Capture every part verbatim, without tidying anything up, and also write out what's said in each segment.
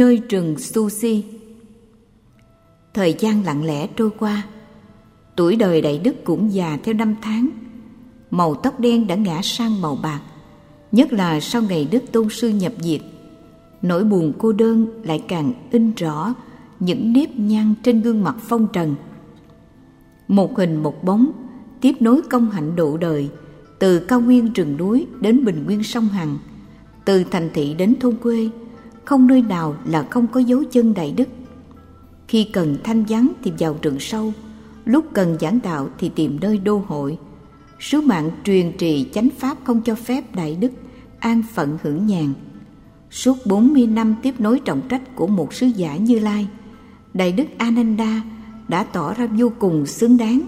nơi rừng Sushi. Thời gian lặng lẽ trôi qua, tuổi đời Đại Đức cũng già theo năm tháng. Màu tóc đen đã ngã sang màu bạc, nhất là sau ngày Đức Tôn Sư nhập diệt. Nỗi buồn cô đơn lại càng in rõ những nếp nhăn trên gương mặt phong trần. Một hình một bóng tiếp nối công hạnh độ đời, từ cao nguyên rừng núi đến bình nguyên sông Hằng, từ thành thị đến thôn quê, không nơi nào là không có dấu chân Đại Đức. Khi cần thanh vắng thì vào rừng sâu, lúc cần giảng đạo thì tìm nơi đô hội. Sứ mạng truyền trì chánh pháp không cho phép Đại Đức an phận hưởng nhàn. Suốt bốn mươi năm tiếp nối trọng trách của một sứ giả Như Lai, Đại Đức Ananda đã tỏ ra vô cùng xứng đáng.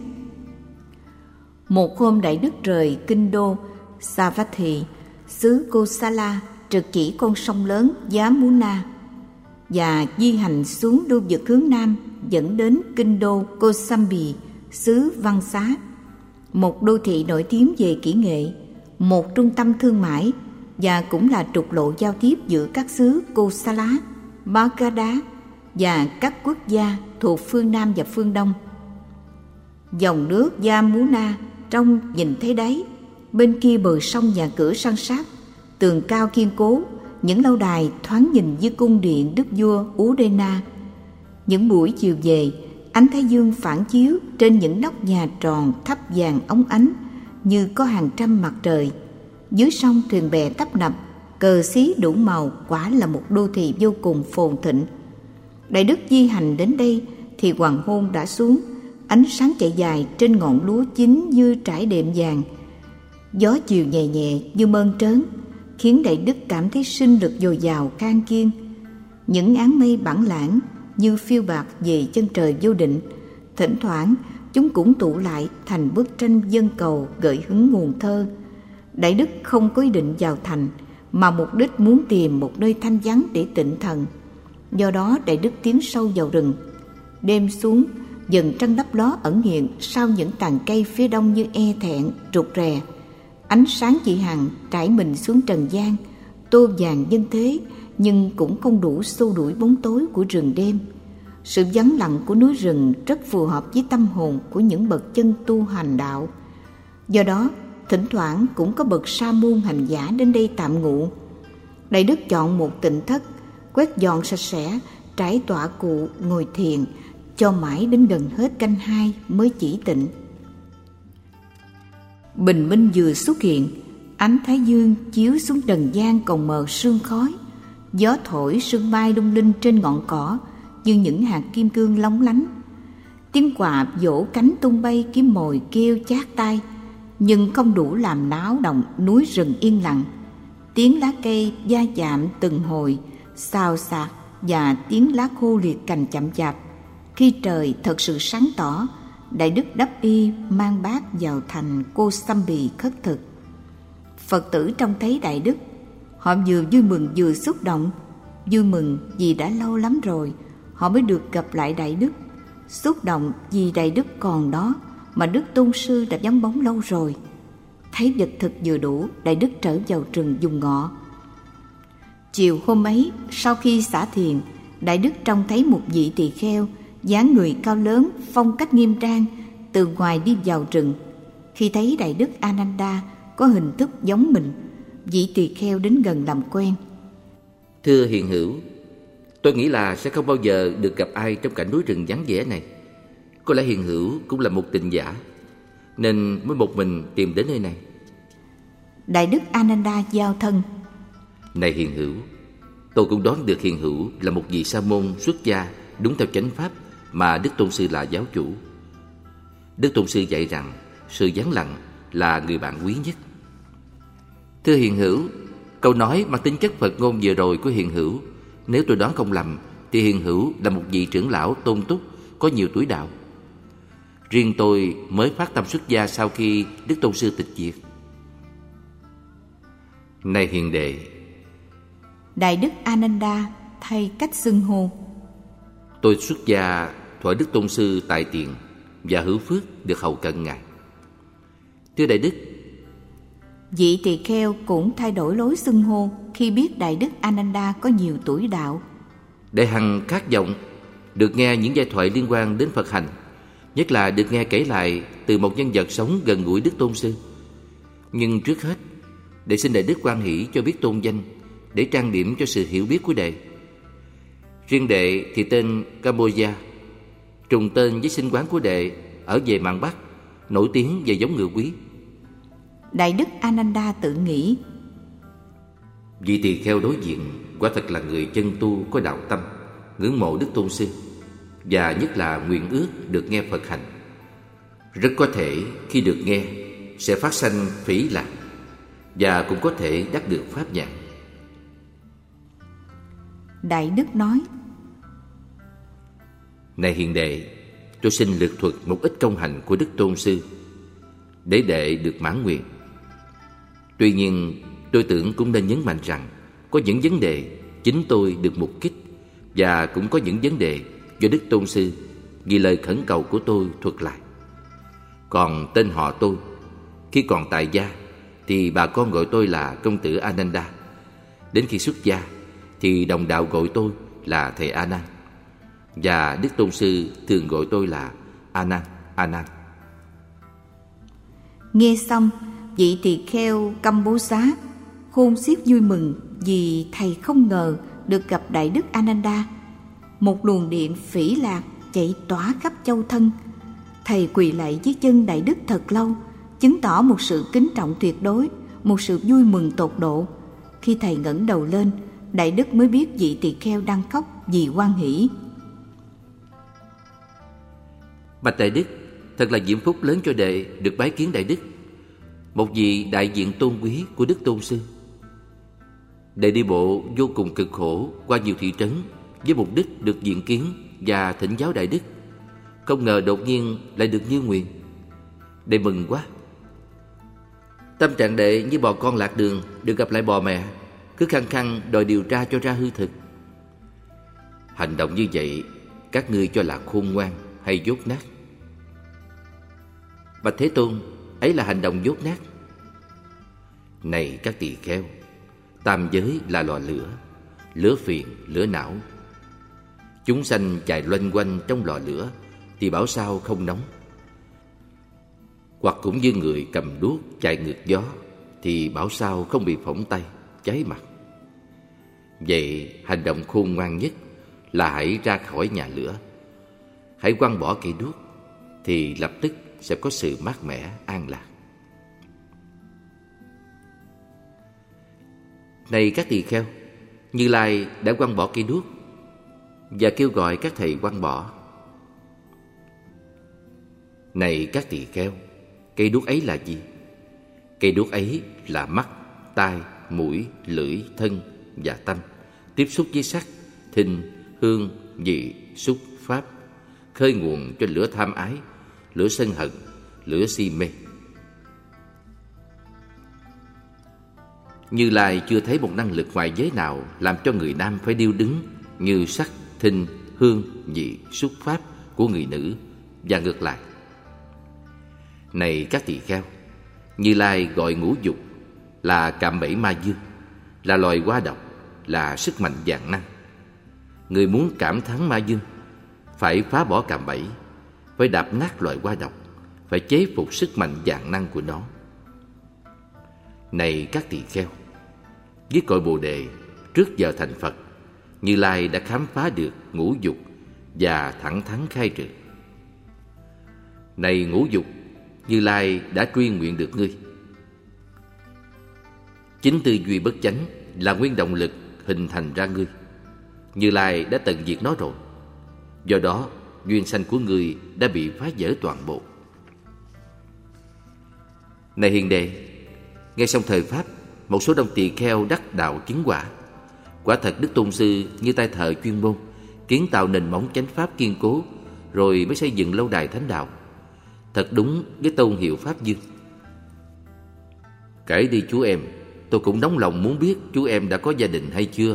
Một hôm Đại Đức rời kinh đô Savatthi, xứ Kosala, trực chỉ con sông lớn Yamuna và di hành xuống lưu vực hướng nam dẫn đến kinh đô Kosambi, xứ Văn Xá, một đô thị nổi tiếng về kỹ nghệ, một trung tâm thương mại và cũng là trục lộ giao tiếp giữa các xứ Kosala, Magadha và các quốc gia thuộc phương Nam và phương Đông. Dòng nước Yamuna trong nhìn thấy đáy, bên kia bờ sông nhà cửa san sát, tường cao kiên cố, những lâu đài thoáng nhìn như cung điện đức vua Udena. Những buổi chiều về, ánh thái dương phản chiếu trên những nóc nhà tròn thấp vàng óng ánh như có hàng trăm mặt trời. Dưới sông thuyền bè tấp nập, cờ xí đủ màu, quả là một đô thị vô cùng phồn thịnh. Đại Đức di hành đến đây thì hoàng hôn đã xuống, ánh sáng chạy dài trên ngọn lúa chín như trải đệm vàng. Gió chiều nhẹ nhẹ như mơn trớn, khiến Đại Đức cảm thấy sinh lực dồi dào can kiên. Những áng mây bản lãng như phiêu bạt về chân trời vô định, thỉnh thoảng chúng cũng tụ lại thành bức tranh dân cầu gợi hứng nguồn thơ. Đại Đức không có ý định vào thành, mà mục đích muốn tìm một nơi thanh vắng để tịnh thần. Do đó Đại Đức tiến sâu vào rừng. Đêm xuống, dần trăng lấp ló ẩn hiện sau những tàn cây phía đông như e thẹn, rụt rè. Ánh sáng chị Hằng trải mình xuống trần gian, tô vàng nhân thế, nhưng cũng không đủ xua đuổi bóng tối của rừng đêm. Sự vắng lặng của núi rừng rất phù hợp với tâm hồn của những bậc chân tu hành đạo. Do đó, thỉnh thoảng cũng có bậc sa môn hành giả đến đây tạm ngụ. Đại Đức chọn một tịnh thất, quét dọn sạch sẽ, trải tọa cụ, ngồi thiền, cho mãi đến gần hết canh hai mới chỉ tịnh. Bình minh vừa xuất hiện, ánh thái dương chiếu xuống trần gian còn mờ sương khói. Gió thổi sương mai lung linh trên ngọn cỏ như những hạt kim cương lóng lánh. Tiếng quạ vỗ cánh tung bay kiếm mồi kêu chát tai, nhưng không đủ làm náo động núi rừng yên lặng. Tiếng lá cây va chạm từng hồi, xào xạc và tiếng lá khô liệt cành chậm chạp. Khi trời thật sự sáng tỏ, Đại Đức đắp y mang bát vào thành Kosambi khất thực. Phật tử trông thấy Đại Đức, họ vừa vui mừng vừa xúc động. Vui mừng vì đã lâu lắm rồi họ mới được gặp lại Đại Đức. Xúc động vì Đại Đức còn đó mà Đức Tôn Sư đã vắng bóng lâu rồi. Thấy vật thực vừa đủ, Đại Đức trở vào rừng dùng ngọ. Chiều hôm ấy, sau khi xả thiền, Đại Đức trông thấy một vị tỳ kheo, dáng người cao lớn, phong cách nghiêm trang, từ ngoài đi vào rừng. Khi thấy Đại Đức Ananda có hình thức giống mình, vị tỳ kheo đến gần làm quen. Thưa hiền hữu, tôi nghĩ là sẽ không bao giờ được gặp ai trong cảnh núi rừng vắng vẻ này. Có lẽ hiền hữu cũng là một tịnh giả, nên mới một mình tìm đến nơi này. Đại Đức Ananda giao thân. Này hiền hữu, tôi cũng đoán được hiền hữu là một vị sa môn xuất gia đúng theo chánh pháp mà Đức Tôn Sư là giáo chủ. Đức Tôn Sư dạy rằng sự vắng lặng là người bạn quý nhất. Thưa hiền hữu, câu nói mang tính chất Phật ngôn vừa rồi của hiền hữu, nếu tôi đoán không lầm thì hiền hữu là một vị trưởng lão tôn túc có nhiều tuổi đạo. Riêng tôi mới phát tâm xuất gia sau khi Đức Tôn Sư tịch diệt. Này hiền đệ, Đại Đức Ananda thay cách xưng hô. Tôi xuất gia thuở Đức Tôn Sư tại tiền và hữu phước được hầu cận ngài. Thưa Đại Đức. Vị tỳ kheo cũng thay đổi lối xưng hô khi biết Đại Đức Ananda có nhiều tuổi đạo. Đệ hằng khát vọng được nghe những giai thoại liên quan đến Phật hành, nhất là được nghe kể lại từ một nhân vật sống gần gũi Đức Tôn Sư. Nhưng trước hết, đệ xin Đại Đức hoan hỷ cho biết tôn danh để trang điểm cho sự hiểu biết của đệ. Riêng đệ thì tên Cambodia, trùng tên với sinh quán của đệ ở về mạn Bắc, nổi tiếng về giống ngựa quý. Đại Đức Ananda tự nghĩ: vị tỳ kheo đối diện quả thật là người chân tu có đạo tâm, ngưỡng mộ Đức Tôn Sư, và nhất là nguyện ước được nghe Phật hành. Rất có thể khi được nghe sẽ phát sanh phỉ lạc, và cũng có thể đắc được pháp nhãn. Đại Đức nói: này hiền đệ, tôi xin lược thuật một ít công hạnh của Đức Tôn Sư để đệ được mãn nguyện. Tuy nhiên, tôi tưởng cũng nên nhấn mạnh rằng có những vấn đề chính tôi được mục kích, và cũng có những vấn đề do Đức Tôn Sư vì lời khẩn cầu của tôi thuật lại. Còn tên họ tôi, khi còn tại gia thì bà con gọi tôi là công tử Ananda. Đến khi xuất gia thì đồng đạo gọi tôi là thầy A Nan, và Đức Tôn Sư thường gọi tôi là A Nan, A Nan. Nghe xong, vị tỳ kheo Cambodia khôn xiết vui mừng vì thầy không ngờ được gặp Đại Đức Ananda. Một luồng điện phỉ lạc chạy tỏa khắp châu thân. Thầy quỳ lạy dưới chân Đại Đức thật lâu, chứng tỏ một sự kính trọng tuyệt đối, một sự vui mừng tột độ. Khi thầy ngẩng đầu lên, Đại Đức mới biết vị tỳ kheo đang khóc vì hoan hỷ. Bạch Đại Đức, thật là diễm phúc lớn cho đệ được bái kiến Đại Đức, một vị đại diện tôn quý của Đức Tôn Sư. Đệ đi bộ vô cùng cực khổ qua nhiều thị trấn với mục đích được diện kiến và thỉnh giáo Đại Đức. Không ngờ đột nhiên lại được như nguyện. Đệ mừng quá. Tâm trạng đệ như bò con lạc đường được gặp lại bò mẹ, cứ khăng khăng đòi điều tra cho ra hư thực. Hành động như vậy các ngươi cho là khôn ngoan hay dốt nát? Bạch Thế Tôn, ấy là hành động dốt nát. Này các tỳ kheo, tam giới là lò lửa, lửa phiền, lửa não. Chúng sanh chạy loanh quanh trong lò lửa thì bảo sao không nóng. Hoặc cũng như người cầm đuốc chạy ngược gió thì bảo sao không bị phỏng tay, cháy mặt. Vậy hành động khôn ngoan nhất là hãy ra khỏi nhà lửa, hãy quăng bỏ cây đuốc, thì lập tức sẽ có sự mát mẻ, an lạc. Này các tỳ kheo, Như Lai đã quăng bỏ cây đuốc và kêu gọi các thầy quăng bỏ. Này các tỳ kheo, cây đuốc ấy là gì? Cây đuốc ấy là mắt, tai, mũi, lưỡi, thân và tâm tiếp xúc với sắc, thinh, hương, vị, xúc, pháp, khơi nguồn cho lửa tham ái, lửa sân hận, lửa si mê. Như Lai chưa thấy một năng lực ngoại giới nào làm cho người nam phải điêu đứng như sắc, thinh, hương, vị, xúc, pháp của người nữ, và ngược lại. Này các tỳ kheo, Như Lai gọi ngũ dục là cạm bẫy ma dương, là loài hoa độc, là sức mạnh vạn năng. Người muốn cảm thắng ma dương phải phá bỏ cạm bẫy, phải đạp nát loài hoa độc, phải chế phục sức mạnh vạn năng của nó. Này các tỳ kheo, với cội Bồ Đề trước giờ thành Phật, Như Lai đã khám phá được ngũ dục và thẳng thắn khai trừ. Này ngũ dục, Như Lai đã truy nguyện được ngươi. Chính tư duy bất chánh là nguyên động lực hình thành ra ngươi. Như Lai đã tận diệt nó rồi. Do đó, duyên sanh của ngươi đã bị phá vỡ toàn bộ. Này hiền đệ, ngay trong thời Pháp, một số đông tỳ kheo đắc đạo chứng quả. Quả thật Đức Tôn Sư như tay thợ chuyên môn, kiến tạo nền móng chánh pháp kiên cố, rồi mới xây dựng lâu đài thánh đạo. Thật đúng với tôn hiệu Pháp Dương. Kể đi chú em, tôi cũng nóng lòng muốn biết chú em đã có gia đình hay chưa.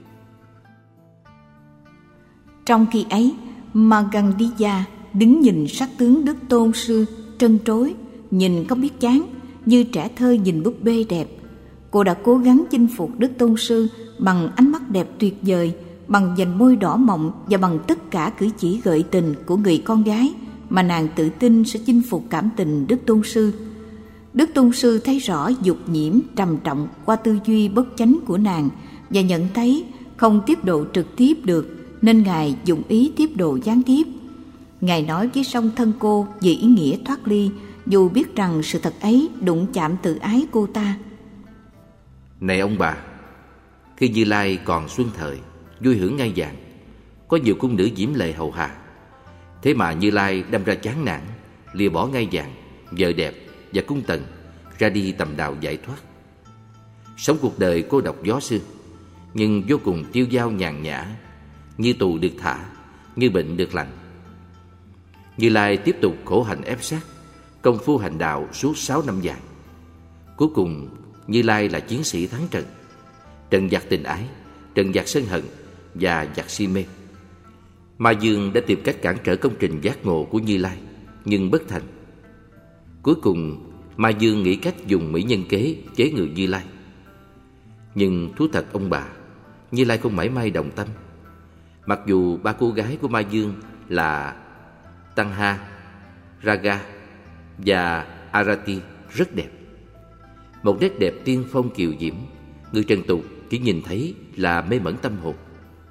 Trong khi ấy, Magandiya đứng nhìn sắc tướng Đức Tôn Sư trân trối, nhìn không biết chán, như trẻ thơ nhìn búp bê đẹp. Cô đã cố gắng chinh phục Đức Tôn Sư bằng ánh mắt đẹp tuyệt vời, bằng vành môi đỏ mọng và bằng tất cả cử chỉ gợi tình của người con gái mà nàng tự tin sẽ chinh phục cảm tình Đức Tôn Sư. Đức Tôn Sư thấy rõ dục nhiễm trầm trọng qua tư duy bất chánh của nàng và nhận thấy không tiếp độ trực tiếp được, nên Ngài dụng ý tiếp độ gián tiếp. Ngài nói với song thân cô về ý nghĩa thoát ly, dù biết rằng sự thật ấy đụng chạm tự ái cô ta. Này ông bà, khi Như Lai còn xuân thời, vui hưởng ngai vàng, có nhiều cung nữ diễm lệ hầu hạ. Thế mà Như Lai đâm ra chán nản, lìa bỏ ngai vàng, vợ đẹp và cung tần, ra đi tầm đạo giải thoát. Sống cuộc đời cô độc gió sương, nhưng vô cùng tiêu dao nhàn nhã, như tù được thả, như bệnh được lành. Như Lai tiếp tục khổ hạnh ép sát, công phu hành đạo suốt sáu năm dài. Cuối cùng Như Lai là chiến sĩ thắng trận, trần giặc tình ái, trần giặc sân hận và giặc si mê. Ma Dương đã tìm cách cản trở công trình giác ngộ của Như Lai, nhưng bất thành. Cuối cùng Ma Dương nghĩ cách dùng mỹ nhân kế chế ngự Như Lai. Nhưng thú thật ông bà, Như Lai không mảy may đồng tâm. Mặc dù ba cô gái của Ma Dương là Tăng Ha, Raga và Arati rất đẹp, một nét đẹp tiên phong kiều diễm, người trần tục chỉ nhìn thấy là mê mẩn tâm hồn.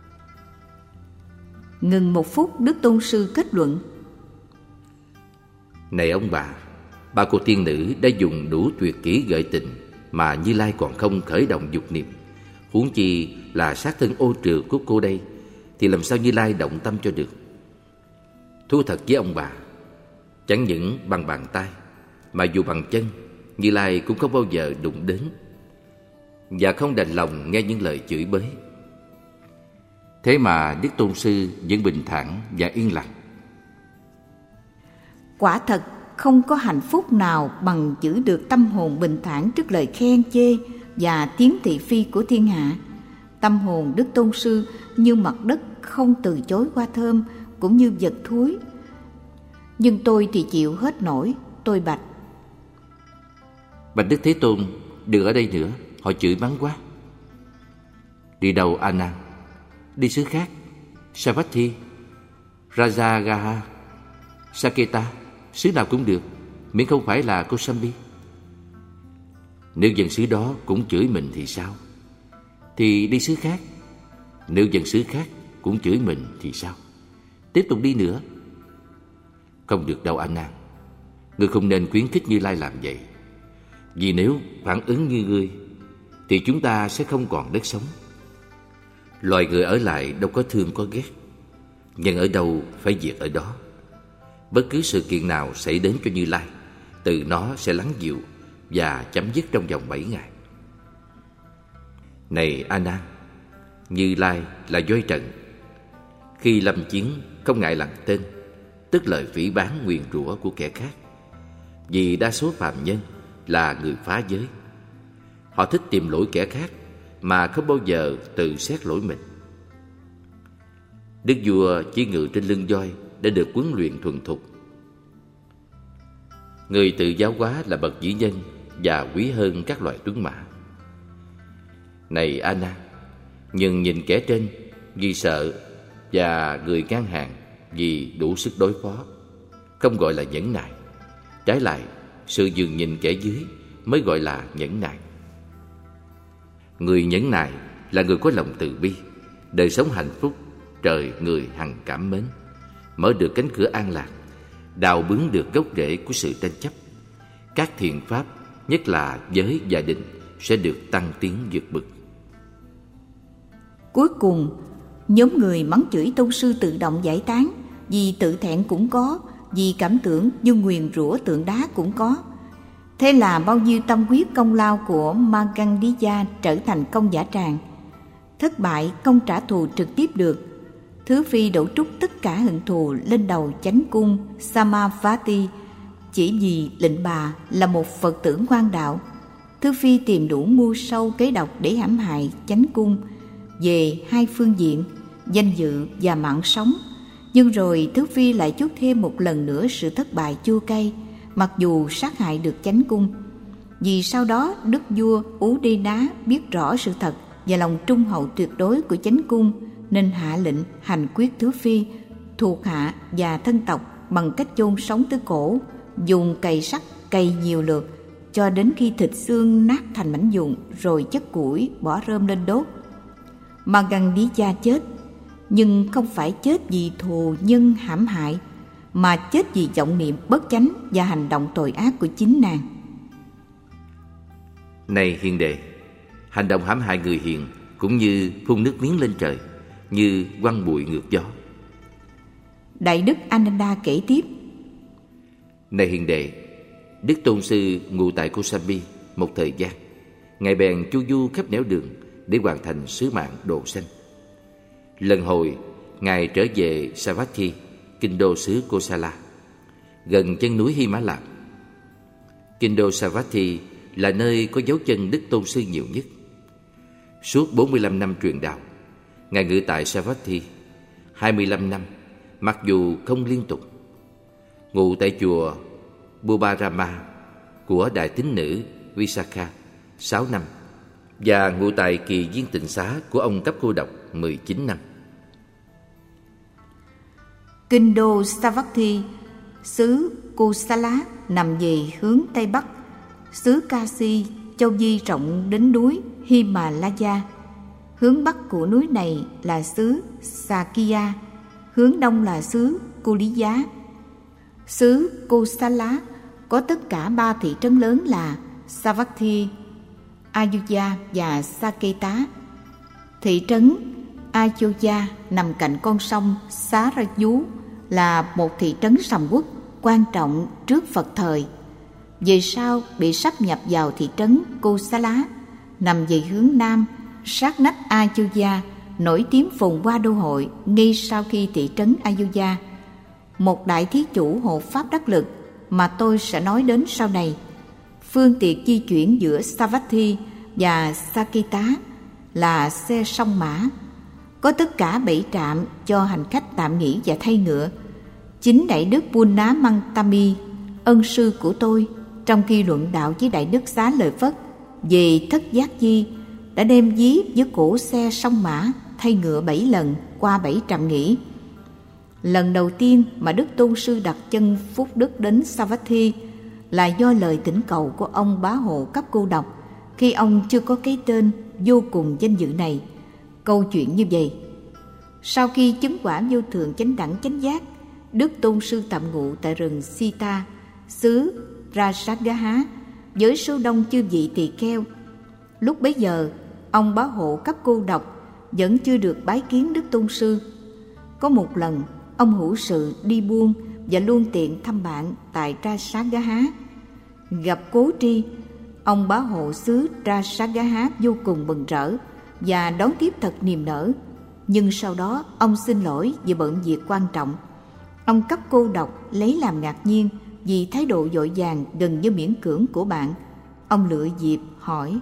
Ngừng một phút, Đức Tôn Sư kết luận: Này ông bà, ba cô tiên nữ đã dùng đủ tuyệt kỹ gợi tình mà Như Lai còn không khởi động dục niệm, huống chi là sát thân ô trượt của cô đây, thì làm sao Như Lai động tâm cho được. Thú thật với ông bà, chẳng những bằng bàn tay mà dù bằng chân, Như Lai cũng không bao giờ đụng đến, và không đành lòng nghe những lời chửi bới. Thế mà Đức Tôn Sư vẫn bình thản và yên lặng. Quả thật không có hạnh phúc nào bằng giữ được tâm hồn bình thản trước lời khen chê và tiếng thị phi của thiên hạ. Tâm hồn Đức Tôn Sư như mặt đất không từ chối hoa thơm, cũng như vật thối. Nhưng tôi thì chịu hết nổi. Tôi bạch: Bạch Đức Thế Tôn, đừng ở đây nữa, họ chửi mắng quá. Đi đâu A Nan? Đi xứ khác, Savatthi, Rajagaha, Saketa, xứ nào cũng được, miễn không phải là Kosambi. Nếu dân xứ đó cũng chửi mình thì sao? Thì đi xứ khác. Nếu dân xứ khác cũng chửi mình thì sao? Tiếp tục đi nữa. Không được đâu A Nan, ngươi không nên khuyến khích Như Lai làm vậy. Vì nếu phản ứng như ngươi thì chúng ta sẽ không còn đất sống. Loài người ở lại đâu có thương có ghét, nhân ở đâu phải diệt ở đó. Bất cứ sự kiện nào xảy đến cho Như Lai, từ nó sẽ lắng dịu và chấm dứt trong vòng bảy ngày. Này A Nan, Như Lai là voi trần. Khi lâm chiến không ngại lặng tên, tức lời phỉ báng nguyền rủa của kẻ khác. Vì đa số phàm nhân là người phá giới, họ thích tìm lỗi kẻ khác mà không bao giờ tự xét lỗi mình. Đức vua chỉ ngự trên lưng voi đã được huấn luyện thuần thục. Người tự giáo hóa là bậc vĩ nhân và quý hơn các loài tuấn mã. Này A Nan, nhưng nhìn kẻ trên vì sợ và người ngang hàng vì đủ sức đối phó, không gọi là nhẫn nại. Trái lại, sự dừng nhìn kẻ dưới mới gọi là nhẫn nại. Người nhẫn nại là người có lòng từ bi, đời sống hạnh phúc, trời người hằng cảm mến, mở được cánh cửa an lạc, đào bứng được gốc rễ của sự tranh chấp. Các thiện pháp, nhất là giới gia đình, sẽ được tăng tiến vượt bậc. Cuối cùng, nhóm người mắng chửi Tôn Sư tự động giải tán, vì tự thẹn cũng có, vì cảm tưởng như nguyền rủa tượng đá cũng có. Thế là bao nhiêu tâm huyết công lao của Magandiya trở thành công giả tràng. Thất bại không trả thù trực tiếp được. Thứ Phi đổ trút tất cả hận thù lên đầu chánh cung Samavati, chỉ vì lệnh bà là một Phật tử ngoan đạo. Thứ Phi tìm đủ mưu sâu kế độc để hãm hại chánh cung về hai phương diện, danh dự và mạng sống. Nhưng rồi Thứ Phi lại chuốc thêm một lần nữa sự thất bại chua cay, mặc dù sát hại được chánh cung. Vì sau đó Đức vua Ú Đê Ná biết rõ sự thật và lòng trung hậu tuyệt đối của chánh cung, nên hạ lệnh hành quyết thứ phi, thuộc hạ và thân tộc bằng cách chôn sống tứ cổ, dùng cày sắt cày nhiều lượt cho đến khi thịt xương nát thành mảnh vụn, rồi chất củi bỏ rơm lên đốt. Magandija chết, nhưng không phải chết vì thù nhân hãm hại, mà chết vì vọng niệm bất chánh và hành động tội ác của chính nàng. Này hiền đệ, hành động hãm hại người hiền cũng như phun nước miếng lên trời, như quăng bụi ngược gió. Đại đức Ananda kể tiếp: Này hiền đệ, Đức Tôn Sư ngụ tại Kosambi một thời gian, Ngài bèn chu du khắp nẻo đường để hoàn thành sứ mạng độ sanh. Lần hồi, Ngài trở về Savatthi, kinh đô xứ Kosala, gần chân núi Hy Mã Lạp. Kinh đô Savatthi là nơi có dấu chân Đức Tôn Sư nhiều nhất. Suốt bốn mươi lăm năm truyền đạo, Ngài ngự tại Savatthi, hai mươi lăm năm, mặc dù không liên tục. Ngụ tại chùa Bubarama của Đại Tín Nữ Visakha sáu năm, và ngụ tại kỳ viên tịnh xá của ông Cấp Cô Độc mười chín năm. Kinh đô Savatthi, xứ Kosala nằm về hướng Tây Bắc. Xứ Kasi, châu Di rộng đến núi Himalaya. Hướng Bắc của núi này là xứ Sakya, hướng Đông là xứ Kuliya. Xứ Kosala có tất cả ba thị trấn lớn là Savatthi, Ayodhya và Saketa. Thị trấn Ayodhya nằm cạnh con sông Sarayu, là một thị trấn sầm uất quan trọng trước Phật thời. Về sau bị sáp nhập vào thị trấn Kosala, nằm về hướng Nam, sát nách Ayodhya, nổi tiếng phồn hoa đô hội ngay sau khi thị trấn Ayodhya. Một đại thí chủ hộ pháp đắc lực mà tôi sẽ nói đến sau này. Phương tiện di chuyển giữa Savatthi và Saketa là xe song mã. Có tất cả bảy trạm cho hành khách tạm nghỉ và thay ngựa. Chính Đại đức Punna Mantami, ân sư của tôi, trong khi luận đạo với Đại đức Xá Lợi Phất về thất giác di, đã đem dí với cổ xe song mã thay ngựa bảy lần qua bảy trạm nghỉ. Lần đầu tiên mà Đức Tôn Sư đặt chân Phúc Đức đến Savatthi là do lời thỉnh cầu của ông Bá Hộ Cấp Cô Độc, khi ông chưa có cái tên vô cùng danh dự này. Câu chuyện như vậy: sau khi chứng quả vô thượng chánh đẳng chánh giác, Đức Tôn Sư tạm ngụ tại rừng Sita, xứ Rajagaha, với số đông chư vị tỳ kheo. Lúc bấy giờ, ông Bá Hộ Cấp Cô Độc vẫn chưa được bái kiến Đức Tôn Sư. Có một lần, ông hữu sự đi buôn và luôn tiện thăm bạn tại Rajagaha. Gặp Cố Tri, ông Bá Hộ xứ Rajagaha vô cùng mừng rỡ và đón tiếp thật niềm nở. Nhưng sau đó ông xin lỗi vì bận việc quan trọng. Ông Cấp Cô Độc lấy làm ngạc nhiên vì thái độ vội vàng gần như miễn cưỡng của bạn. Ông lựa dịp hỏi: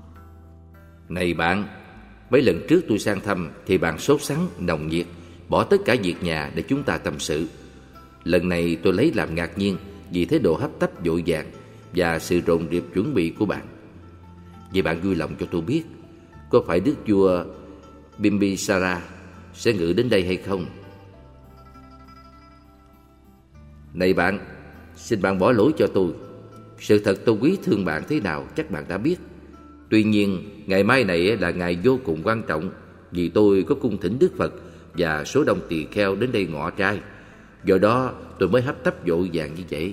Này bạn, mấy lần trước tôi sang thăm thì bạn sốt sắng, nồng nhiệt, bỏ tất cả việc nhà để chúng ta tâm sự. Lần này tôi lấy làm ngạc nhiên vì thái độ hấp tấp vội vàng và sự rộn rịp chuẩn bị của bạn. Vậy bạn vui lòng cho tôi biết, có phải đức vua Bimbisara sẽ ngự đến đây hay không? Này bạn, xin bạn bỏ lỗi cho tôi. Sự thật tôi quý thương bạn thế nào chắc bạn đã biết. Tuy nhiên, ngày mai này là ngày vô cùng quan trọng, vì tôi có cung thỉnh Đức Phật và số đông tỳ kheo đến đây ngọ trai. Do đó tôi mới hấp tấp vội vàng như vậy.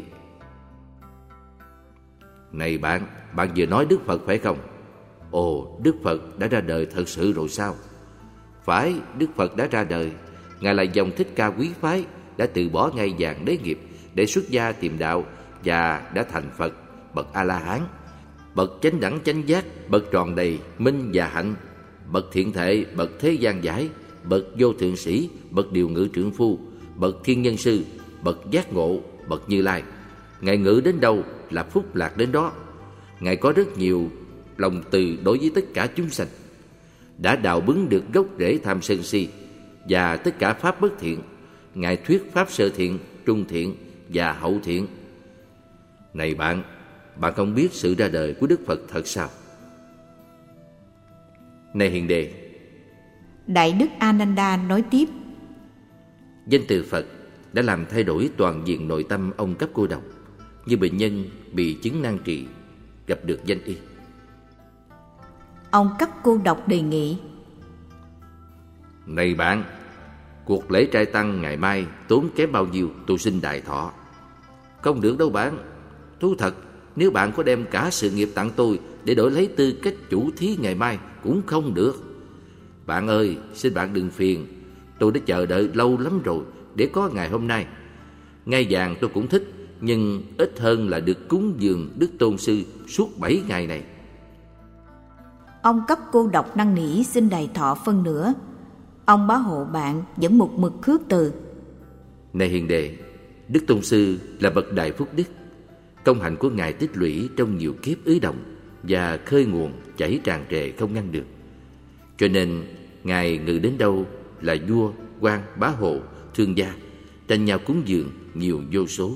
Này bạn, bạn vừa nói Đức Phật phải không? Ồ, Đức Phật đã ra đời thật sự rồi sao? Phải, Đức Phật đã ra đời. Ngài là dòng Thích Ca quý phái, đã từ bỏ ngai vàng đế nghiệp để xuất gia tìm đạo và đã thành Phật, bậc A-la-hán, bậc chánh đẳng chánh giác, bậc tròn đầy minh và hạnh, bậc thiện thệ, bậc thế gian giải, bậc vô thượng sĩ, bậc điều ngự trượng phu, bậc thiên nhân sư, bậc giác ngộ, bậc Như Lai. Ngài ngự đến đâu là phúc lạc đến đó. Ngài có rất nhiều lòng từ đối với tất cả chúng sanh, đã đào bứng được gốc rễ tham sân si và tất cả pháp bất thiện. Ngài thuyết pháp sơ thiện, trung thiện và hậu thiện. Này bạn, bạn không biết sự ra đời của Đức Phật thật sao? Này hiền đệ, Đại đức Ananda nói tiếp: Danh từ Phật đã làm thay đổi toàn diện nội tâm ông Cấp Cô Độc, như bệnh nhân bị chứng nan trị gặp được danh y. Ông Cấp Cô Độc đề nghị: Này bạn, cuộc lễ trai tăng ngày mai tốn kém bao nhiêu tôi xin đại thọ. Không được đâu bạn. Thú thật, nếu bạn có đem cả sự nghiệp tặng tôi để đổi lấy tư cách chủ thí ngày mai cũng không được. Bạn ơi, xin bạn đừng phiền. Tôi đã chờ đợi lâu lắm rồi để có ngày hôm nay. Ngai vàng tôi cũng thích, nhưng ít hơn là được cúng dường Đức Tôn Sư suốt bảy ngày này. Ông Cấp Cô Độc năn nỉ xin đại thọ phân nửa. Ông Bá Hộ Bạn vẫn một mực khước từ: Này hiền đệ, Đức Tôn Sư là bậc đại phúc đức. Công hạnh của Ngài tích lũy trong nhiều kiếp ứ động và khơi nguồn chảy tràn trề không ngăn được. Cho nên Ngài ngự đến đâu là vua, quan, bá hộ, thương gia tranh nhau cúng dường nhiều vô số.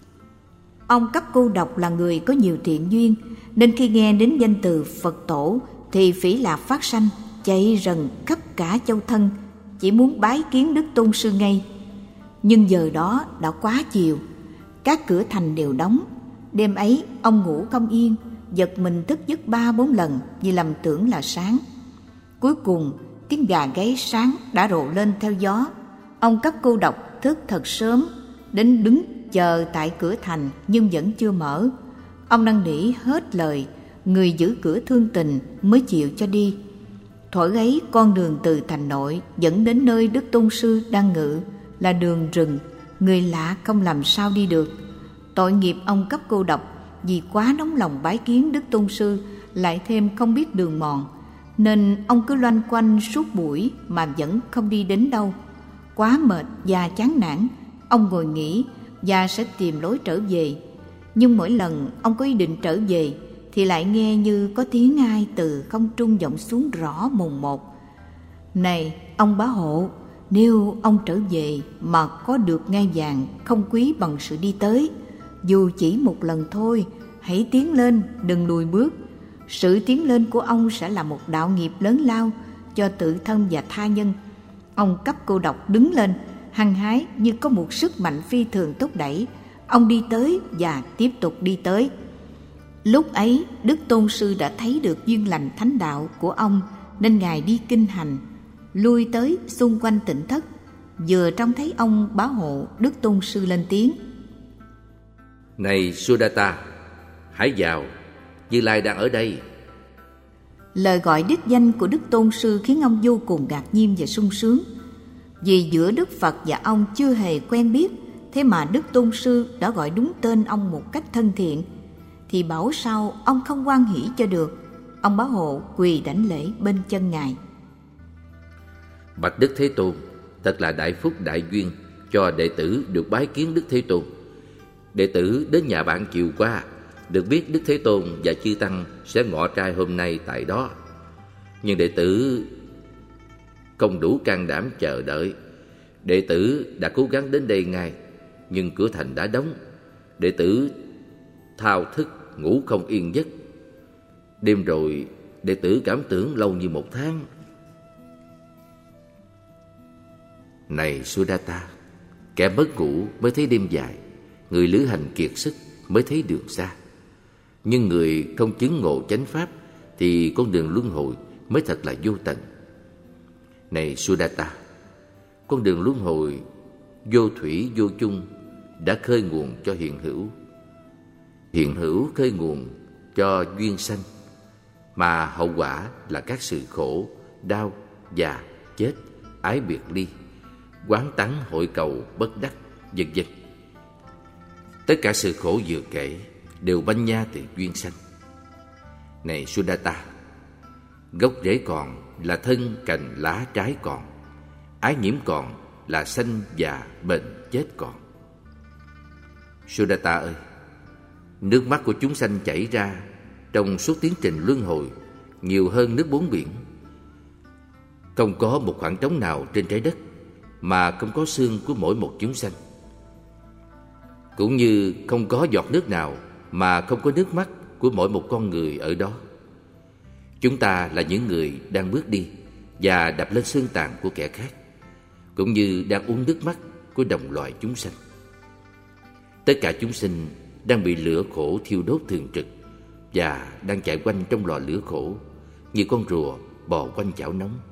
Ông Cấp Cô Độc là người có nhiều thiện duyên, nên khi nghe đến danh từ Phật Tổ thì phỉ lạc phát sanh, chạy rần khắp cả châu thân, chỉ muốn bái kiến Đức Tôn Sư ngay. Nhưng giờ đó đã quá chiều, các cửa thành đều đóng. Đêm ấy ông ngủ không yên, giật mình thức giấc ba bốn lần vì lầm tưởng là sáng. Cuối cùng tiếng gà gáy sáng đã rộ lên theo gió. Ông Cấp Cô Độc thức thật sớm, đến đứng chờ tại cửa thành nhưng vẫn chưa mở. Ông năn nỉ hết lời, người giữ cửa thương tình mới chịu cho đi. Thuở ấy con đường từ thành nội dẫn đến nơi Đức Tôn Sư đang ngự là đường rừng, người lạ không làm sao đi được. Tội nghiệp ông Cấp Cô Độc vì quá nóng lòng bái kiến Đức Tôn Sư, lại thêm không biết đường mòn, nên ông cứ loanh quanh suốt buổi mà vẫn không đi đến đâu. Quá mệt và chán nản, ông ngồi nghỉ và sẽ tìm lối trở về. Nhưng mỗi lần ông có ý định trở về thì lại nghe như có tiếng ai từ không trung vọng xuống rõ mồn một: Này ông Bá Hộ, nếu ông trở về mà có được ngai vàng không quý bằng sự đi tới, dù chỉ một lần thôi, hãy tiến lên, đừng lùi bước. Sự tiến lên của ông sẽ là một đạo nghiệp lớn lao cho tự thân và tha nhân. Ông Cấp Cô Độc đứng lên, hăng hái như có một sức mạnh phi thường thúc đẩy. Ông đi tới và tiếp tục đi tới. Lúc ấy Đức Tôn Sư đã thấy được duyên lành thánh đạo của ông, nên Ngài đi kinh hành, lui tới xung quanh Tịnh Thất. Vừa trông thấy ông Bá Hộ, Đức Tôn Sư lên tiếng: Này Sudatta, hãy vào, Như Lai đang ở đây. Lời gọi đích danh của Đức Tôn Sư khiến ông vô cùng ngạc nhiên và sung sướng. Vì giữa Đức Phật và ông chưa hề quen biết, thế mà Đức Tôn Sư đã gọi đúng tên ông một cách thân thiện, thì bảo sao ông không hoan hỉ cho được. Ông Bá Hộ quỳ đảnh lễ bên chân Ngài: Bạch Đức Thế Tôn, thật là đại phúc đại duyên cho đệ tử được bái kiến Đức Thế Tôn. Đệ tử đến nhà bạn chiều qua, được biết Đức Thế Tôn và chư tăng sẽ ngọ trai hôm nay tại đó. Nhưng đệ tử không đủ can đảm chờ đợi. Đệ tử đã cố gắng đến đây ngay, nhưng cửa thành đã đóng. Đệ tử thao thức ngủ không yên giấc. Đêm rồi đệ tử cảm tưởng lâu như một tháng. Này Sudatta, kẻ mất ngủ mới thấy đêm dài, người lữ hành kiệt sức mới thấy đường xa. Nhưng người không chứng ngộ chánh pháp thì con đường luân hồi mới thật là vô tận. Này Sudatta, con đường luân hồi vô thủy vô chung đã khơi nguồn cho hiện hữu. Hiện hữu khơi nguồn cho duyên sanh, mà hậu quả là các sự khổ, đau, già, chết, ái biệt ly, quán tắng hội cầu bất đắc, vân vân. Tất cả sự khổ vừa kể đều banh nha từ duyên sanh. Này Sudatta, gốc rễ còn là thân cành lá trái còn, ái nhiễm còn là sanh già bệnh chết còn. Sudatta ơi, nước mắt của chúng sanh chảy ra trong suốt tiến trình luân hồi nhiều hơn nước bốn biển. Không có một khoảng trống nào trên trái đất mà không có xương của mỗi một chúng sanh. Cũng như không có giọt nước nào mà không có nước mắt của mỗi một con người ở đó. Chúng ta là những người đang bước đi, và đập lên xương tàn của kẻ khác, cũng như đang uống nước mắt của đồng loại chúng sanh. Tất cả chúng sinh đang bị lửa khổ thiêu đốt thường trực và đang chạy quanh trong lò lửa khổ như con rùa bò quanh chảo nóng.